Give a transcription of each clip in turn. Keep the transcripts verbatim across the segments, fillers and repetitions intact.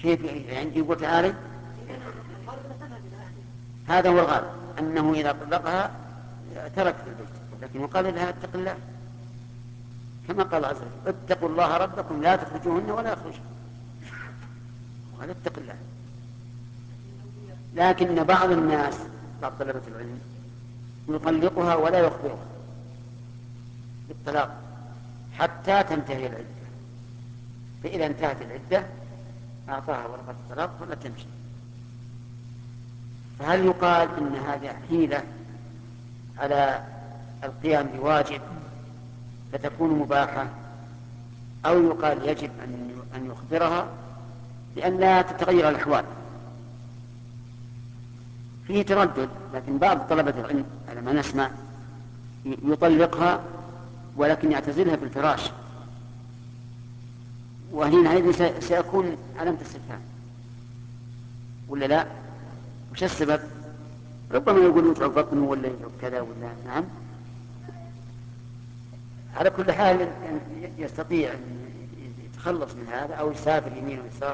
كيف يعني يقول تعالي؟ هذا هو الغالب، أنه إذا طلقها تركت البيت، لكن وقال لها اتق الله كما قال عز وجل اتقوا الله ربكم لا تخرجوهن ولا يخرجن، وهذا اتق الله. لكن بعض الناس بعض طلبة العلم يطلقها ولا يخبرها بالطلاق حتى تنتهي العدة، فإذا انتهت العدة أعطاها ورقة الطلاق ولا تمشي. فهل يقال إن هذه حيلة على القيام بواجب فتكون مباحة، أو يقال يجب أن يخبرها لأن لا تتغير الأحوال؟ فيه تردد، لكن بعض طلبة العلم على ما نسمع يطلقها ولكن يعتزلها في الفراش، وهنا سيكون علامة استفهام ولا لا؟ وش السبب؟ ربما يقول يتعب بطنه ولا يتعب كذا ولا نعم. على كل حال يستطيع أن يتخلص من هذا أو يسافر يمين ويسار،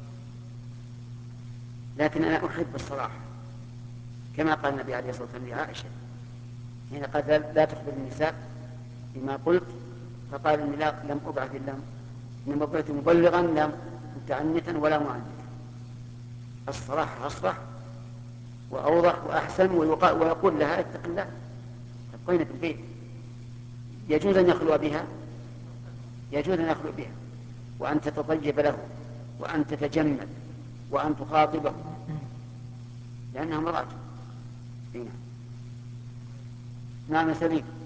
لكن أنا أحب الصراحة كما قال النبي عليه الصلاة والسلام لعائشة حين قال لا تخبر النساء بما قلت، فقال إني لم أبعث إلا إنما بعثت مبلغا لا متعنتا ولا معنتا. الصراحة أصرح وأوضح وأحسن، ويقول لها اتق الله تبقين في البيت. يجوز أن يخلو بها، يجوز أن يخلو بها وأن تتطيب له وأن تتجمل وأن تخاطبه لأنها مراجع. نعم سليم.